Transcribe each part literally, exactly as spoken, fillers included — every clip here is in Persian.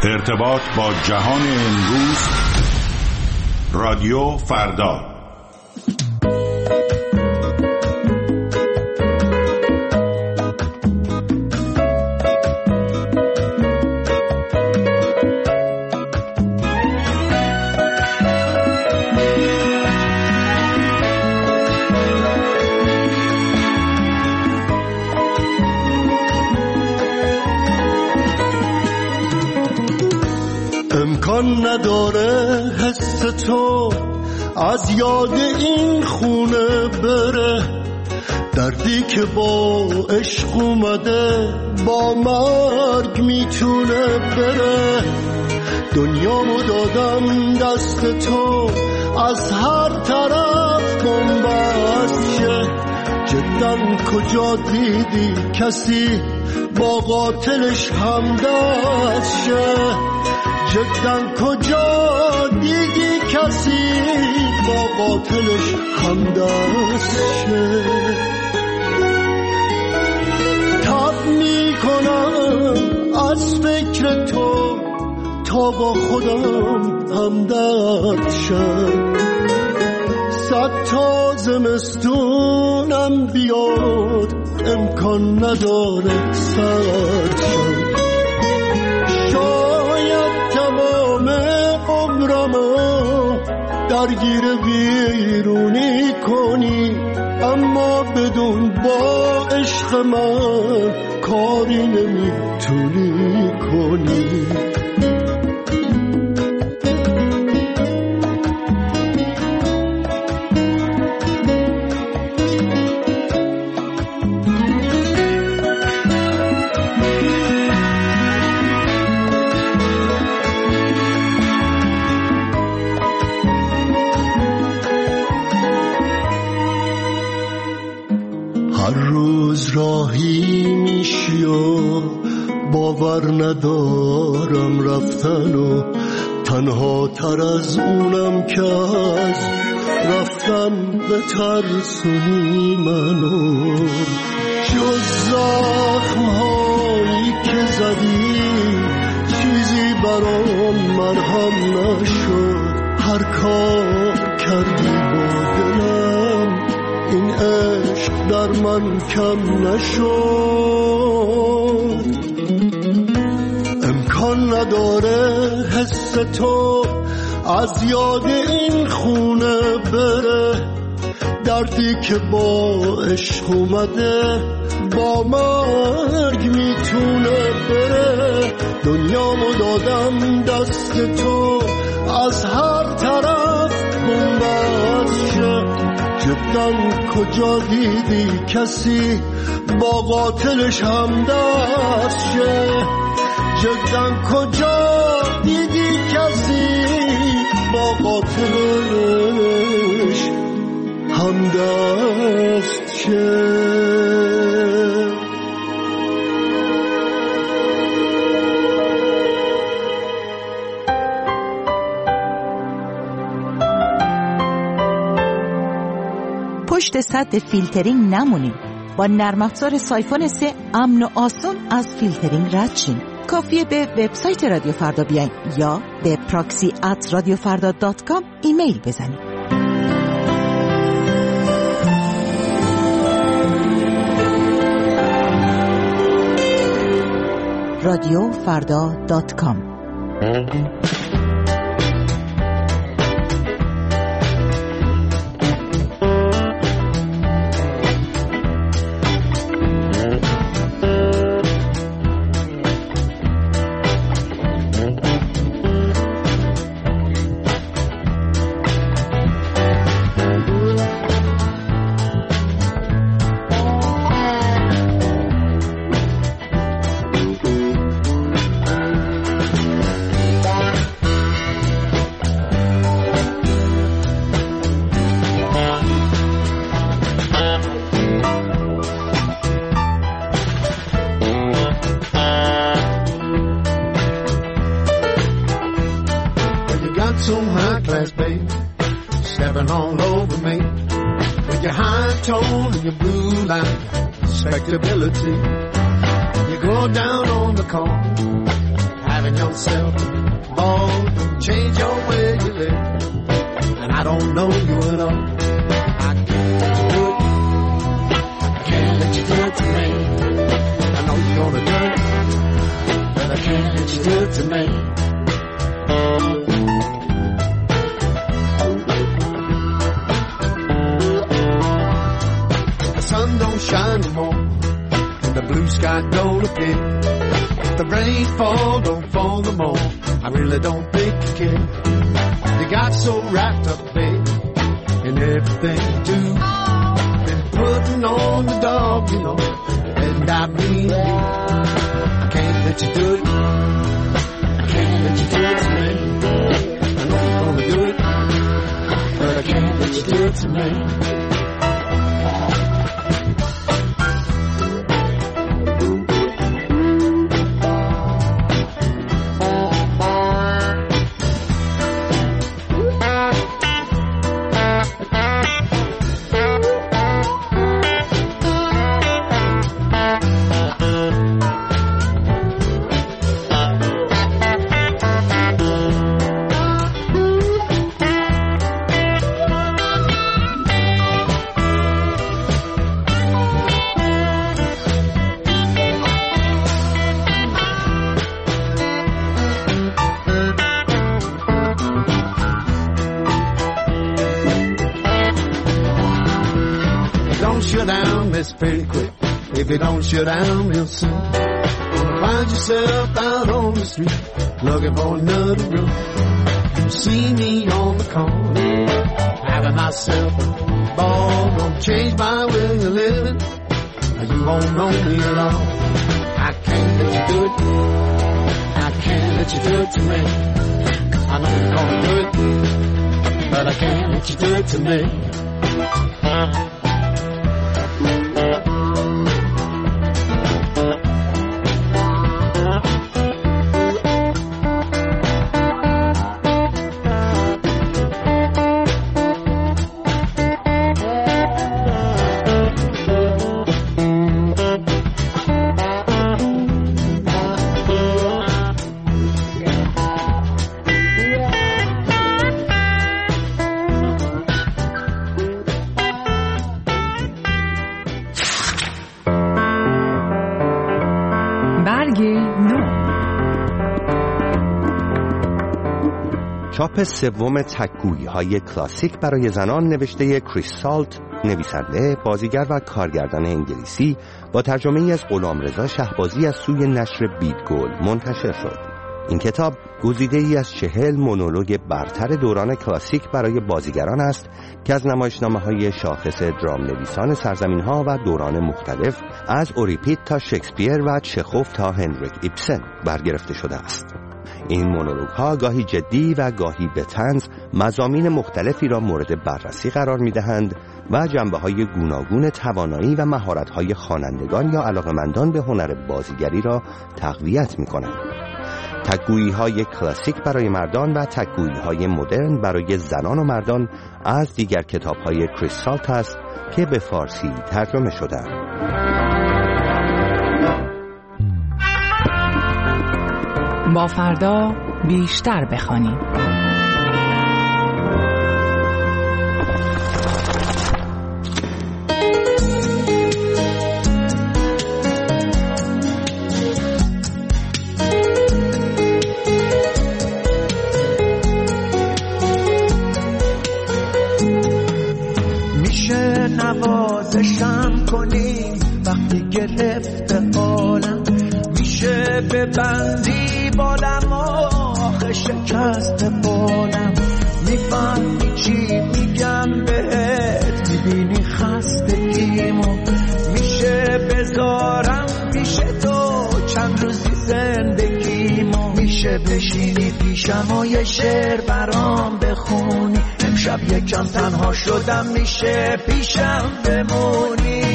ارتباط با جهان امروز. رادیو فردا. امکان نداره حس تو از یاد این خونه بره، دردی که با عشق اومده با مرگ میتونه بره. دنیامو دادم دست تو، از هر طرف بنبست شه. جدا کجا دیدی کسی با قاتلش همدست شه؟ جدا کجا دیدی کسی با قاتلش همدست شه؟ تب میکنم از فکر تو تا با خودم همدرد شم. صد تا زمستونم بیاد امکان نداره سرد شم. درگیر بیرونی کنی، اما بدون با عشق من کاری نمیتونی کنی. راهی میشی و باور ندارم رفتن و تنها تر از اونم که از رفتن به ترسونی منو. جز زخم هایی که زدی چیزی برام مرهم نشد. هر کار کردی با دلم این عشق در من کم نشد. امکان نداره حس تو از یاد این خونه بره، دردی که با عشق اومده با مرگ میتونه بره. دنیامو دادم دست تو، از هر طرف بنبست شه. جدا کجا دیدی کسی با قاتلش همدست شه؟ جدا کجا دیدی کسی با قاتلش همدست شه؟ پشت سد فیلترینگ نمونید. با نرم افزار سایفون سه امن و آسان از فیلترینگ رد شین. کافیه به وبسایت رادیو فردا بیاین یا به پراکسی ات رادیو فردا دات کام ایمیل بزنید. رادیو فردا دات کام. So high class, babe, stepping all over me with your high tone and your blue line respectability. You go down on the corner, have having yourself a ball. Change your way you live, and I don't know you at all. I can't do it. I can't let you do it to me. I know you're gonna do it, but I can't let you do it to me. The sun don't shine anymore, and the blue sky don't appear. If the rain fall, don't fall no more. I really don't think you care. You got so wrapped up, babe, in everything you do. Been putting on the dog, you know, and I mean you. I can't let you do it. I can't let you do it to me. I know you're gonna do it, but I can't let you do it to me. Pretty quick, if you don't shut down real soon, gonna find yourself out on the street looking for another room. You see me on the corner having myself a ball. Gonna change my way of living, you won't know me at all. I can't let you do it. I can't let you do it to me. I know you're gonna do it, but I can't let you do it to me. چاپ سوم تک‌گویی‌های کلاسیک برای زنان نوشته کریس سالت، نویسنده، بازیگر و کارگردان انگلیسی، با ترجمه‌ای از غلامرضا شهبازی از سوی نشر بیدگل منتشر شد. این کتاب گزیده‌ای از چهل مونولوگ برتر دوران کلاسیک برای بازیگران است که از نمایشنامه‌های شاخص درام‌نویسان سرزمین‌ها و دوران مختلف از اوریپید تا شکسپیر و چخوف تا هنریک ایبسن برگرفته شده است. این مونولوگ ها گاهی جدی و گاهی به طنز مضامین مختلفی را مورد بررسی قرار می دهند و جنبه های گوناگون توانایی و مهارت های خوانندگان یا علاقمندان به هنر بازیگری را تقویت می کنند. تک‌گویی های کلاسیک برای مردان و تک‌گویی های مدرن برای زنان و مردان از دیگر کتاب های کریس سالت است که به فارسی ترجمه شده‌اند. با فردا بیشتر بخوانیم. میشه نوازشم کنیم وقتی گرفته حالم، میشه ببندی بالم آخه شکست بالم، میفهمی چی میگم بهت، میبینی خستگیمو، میشه بذارم پیش تو چند روزی زندگیمو، میشه بشینی پیشم و یه شعر برام بخونی، امشب یکم تنها شدم میشه پیشم بمونی.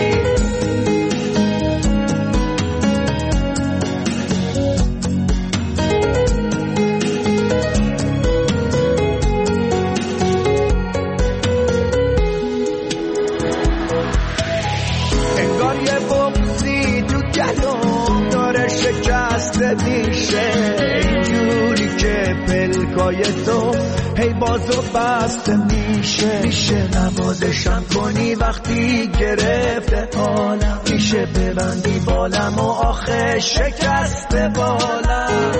شکسته میشه پلکای تو هی بازو بسته میشه. میشه نوازشم کنی وقتی گرفته حالم، میشه ببندی بالم و آخه شکسته بالم.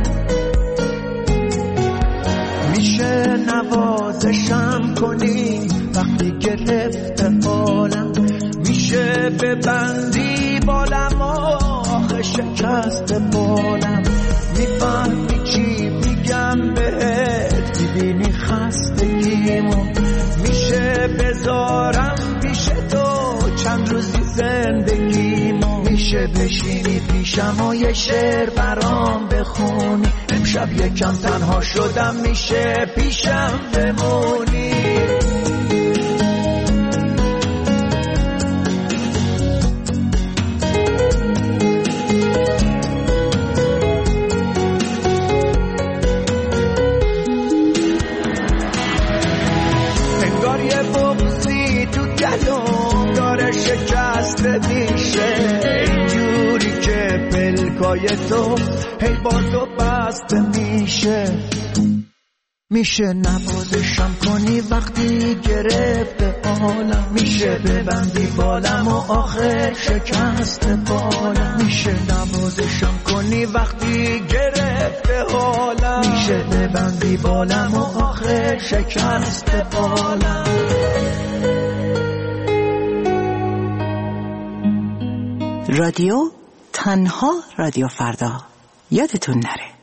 میشه نوازشم کنی وقتی گرفته حالم، میشه ببندی بالم و آخه شکسته بالم. میفهمی چی میگم بهت، میبینی خستگیمو، میشه بذارم پیش تو چند روزی زندگیمو. میشه بشینی پیشم و یه شعر برام بخونی، امشب یکم تنها شدم میشه پیشم بمونی. داره شکسته میشه اینجوری که پلکای تو هی بازو بسته میشه. میشه نوازشم کنی وقتی گرفته حالم، میشه ببندی بالم و آخر شکسته بالم. میشه نوازشم کنی وقتی گرفته حالم، میشه ببندی بالم و آخر شکسته بالم. رادیو تنها رادیو فردا، یادتون نره.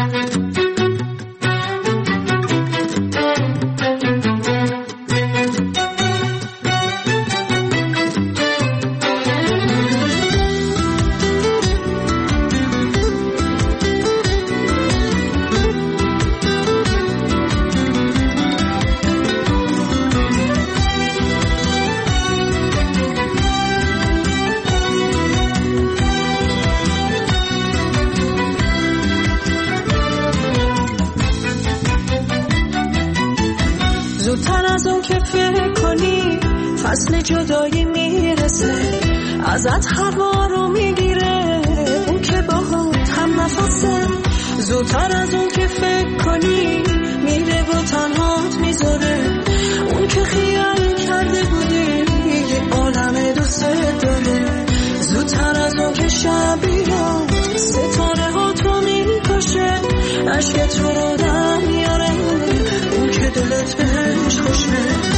فصل جدایی میرسه، ازت هوا رو میگیره، اون که باهات هم نفسه. زودتر از اون که فکر کنی میره و تنهات میذاره، اون که خیال کرده بودی یه عالم دوست داره. زودتر از اون که شب بیاد ستاره ها تو میکشه، عشق تو رو در میاره، اون که دلت بهش خوشه.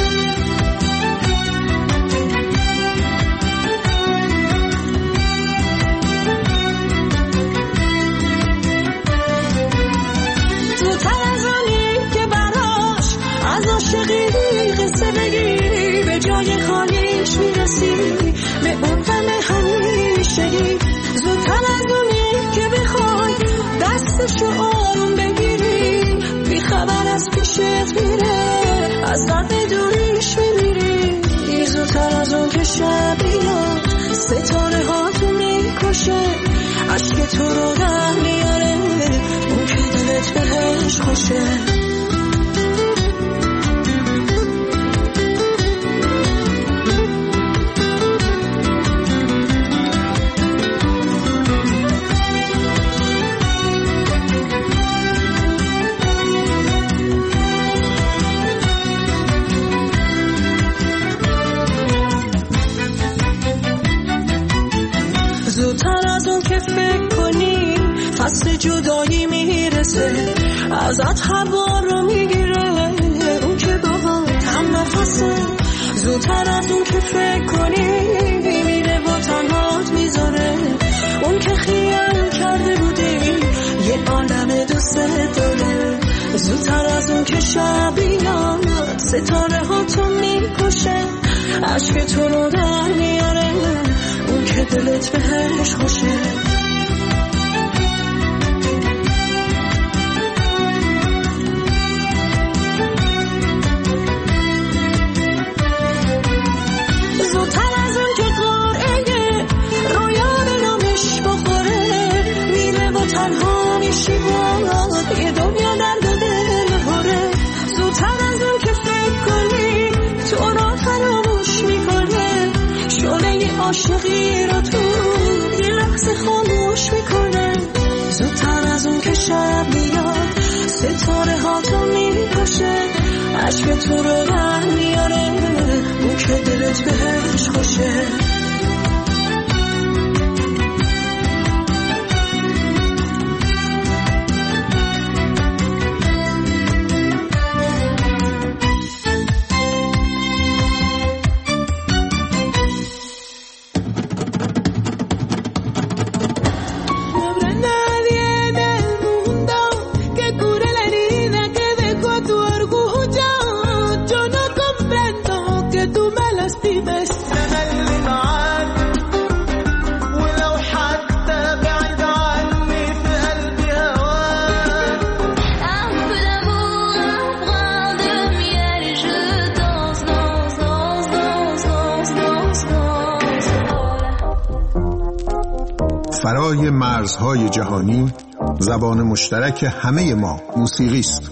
قصه بگی به جای خالیش میرسی، به اون غم همیشگی. زودتر از اونی که بخوای دستشو آروم بگیری، بی خبر از پیشت میره، از درد دوریش میمیری. زودتر از اون که شب بیاد ستاره ها تو میکشه، عشق تو رو در میاره، اون که دلت بهش خوشه. فصل جدایی میرسه، ازت هوا رو میگیره، اون که باهات هم نفسه. زودتر از اون که فکر کنی میره و تنهات میذاره، اون که خیال کرده بودی یه عالم دوست داره. زودتر از اون که شب بیاد ستاره ها تو میکشه، عشق تو رو در میاره، اون که دلت بهش خوشه. یه دنیا درد و دل هره، زودتر از اون که فکر کنی تو را فراموش میکنه، شعله عاشقی رو تو یه لحظه خاموش میکنه. زودتر از اون که شب میاد ستاره ها تو میکشه عشق تو رو در میاره اون که دلت بهش خوشه فرای مرزهای جهانی زبان مشترک همه ما موسیقی است.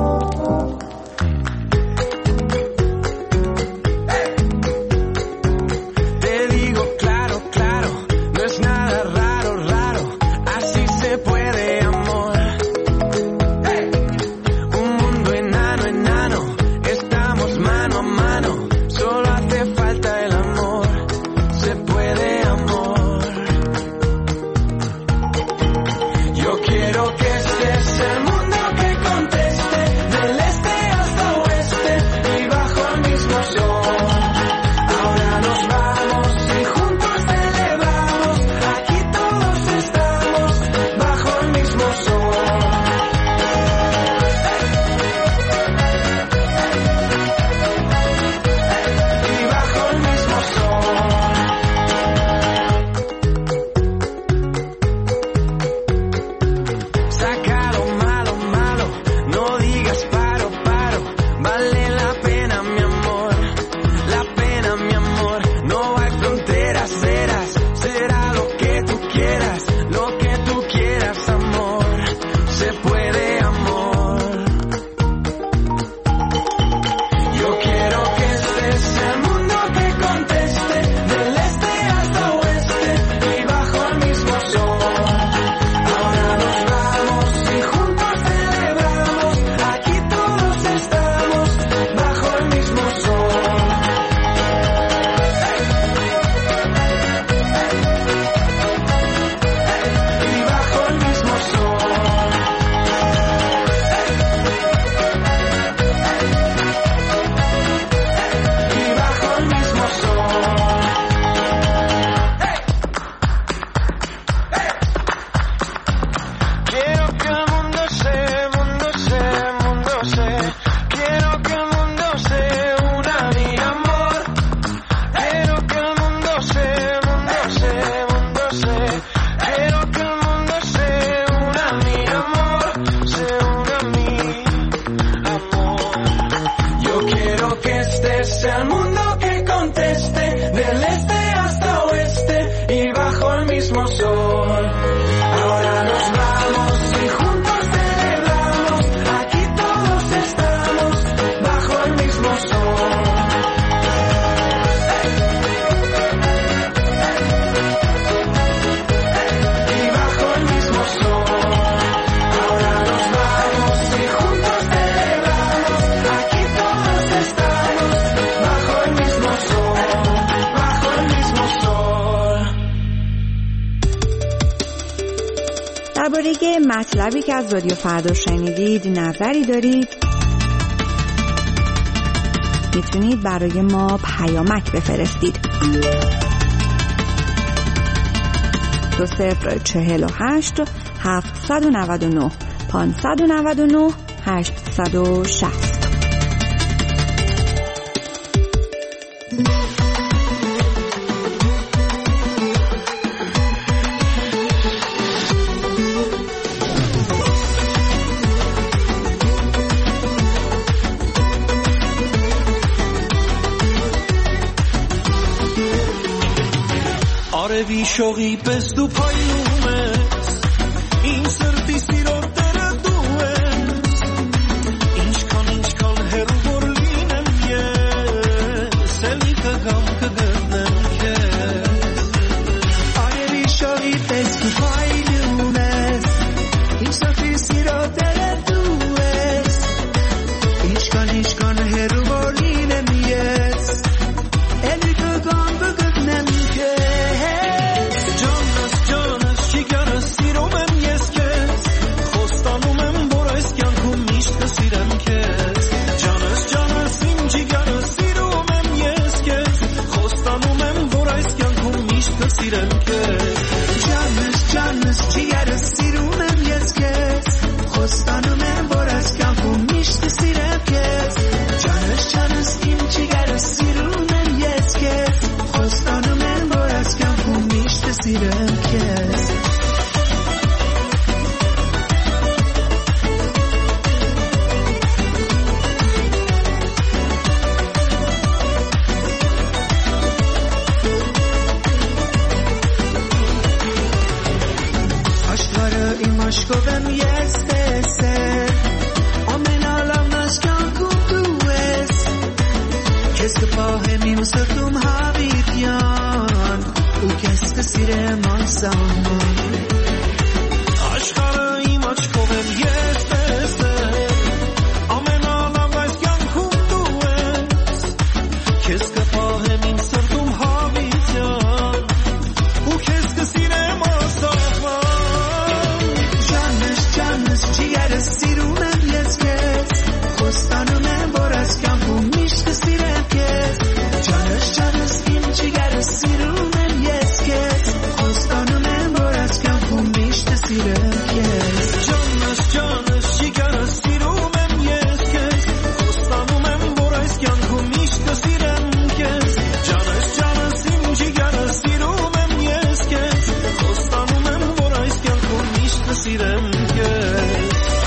درباره مطلبی که از رادیو فردا شنیدید نظری دارید میتونید برای ما پیامک بفرستید. دو صفر چهل و هشت هفتصد و نود و نه پانصد و نود و نه هشتصد و شصت. بی شوقی پس تو پایومس این سرتیسی رو در دوست اینش کن اینش کن هر برلینم یه سلی که گم که گردن که آره بی شوقی پس تو پایومس این سرتیسی رو در دوست stesse, o meno la masca con tu es, che sto pahemi musatum havidian, u che sto sire mansamon. Ashkara imach kovem yes stesse, o meno la masca con tu es, che sto pahemi musatum havidian, u che sto sire mansamon. Cigară sirume viesches, Costanu me boras campu mișcă sirepches. Cianăs, cianăs, im cigară sirume viesches, Costanu me boras campu mișcă sirepches. Cianăs, cianăs, cigară sirume viesches, Costanu me boras campu mișcă sirepches. Cianăs, cianăs, im cigară sirume viesches, Costanu me boras campu mișcă sirepches.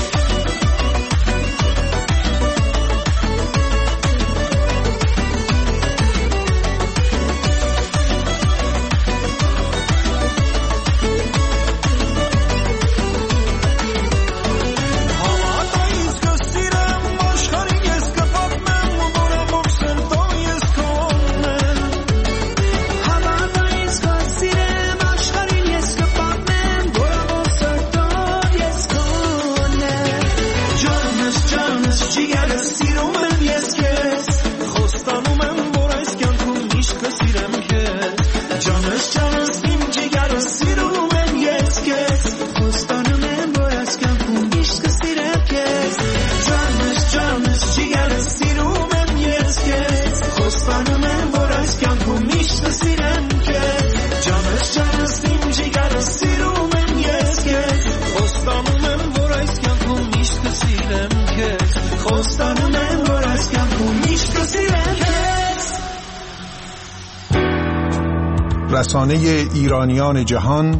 رسانه ایرانیان جهان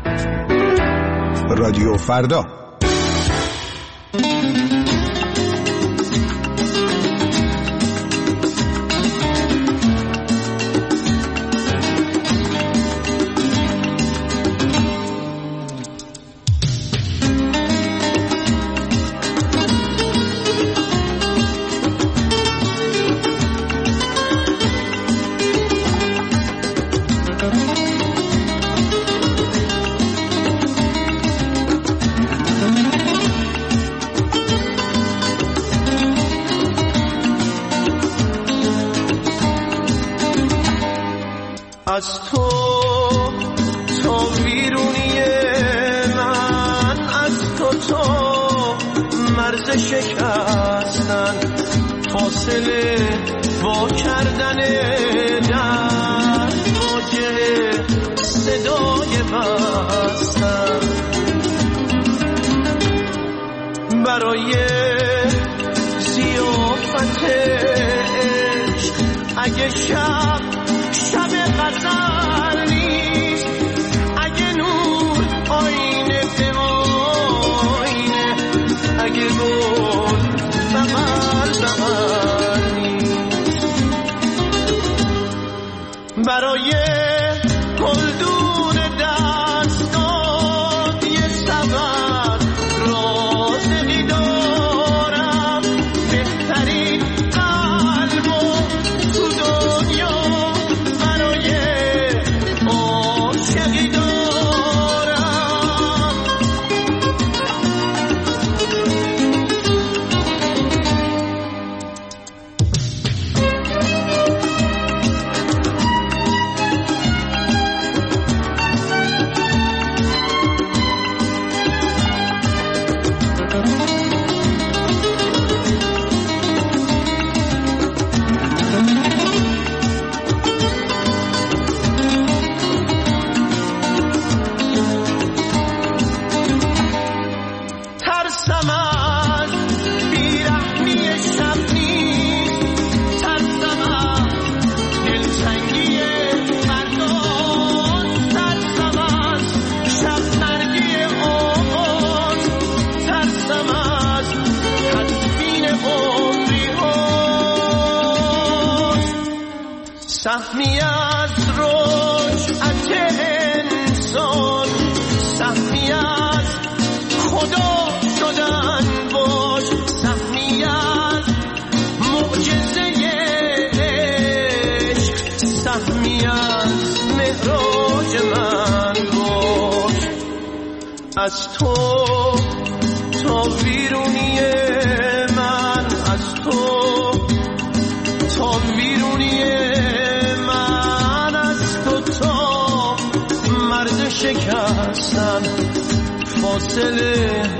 رادیو فردا. از تو تو بیرونی من، از تو تو مرز شکستن، فاصله با کردن در موجه صدای بستن. برای ضیافت عشق اگه شب شب غزل نیست، اگه نور آینه به آینه، اگه گل بغل بغل نیست. برای گلدون دستات یه سبب رازقی دارم، بهترین قلب و تو دنیا سهمی از رجعت انسان، سهمی از خدا تو، تا ویرونی من از تو، تا ویرونی من از تو، تا مرد شکستن فاصله